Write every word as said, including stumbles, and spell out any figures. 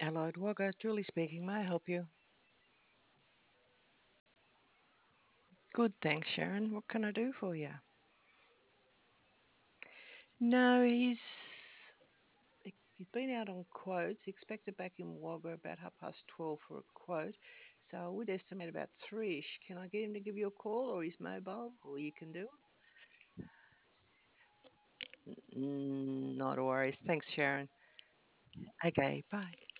Allied Wagga, Julie speaking. May I help you? Good, thanks, Sharon. What can I do for you? No, he's he's been out on quotes. Expected back in Wagga about half past twelve for a quote. So I would estimate about three-ish. Can I get him to give you a call or his mobile, or you can do it? Mm, not a worries. Thanks, Sharon. Okay, bye.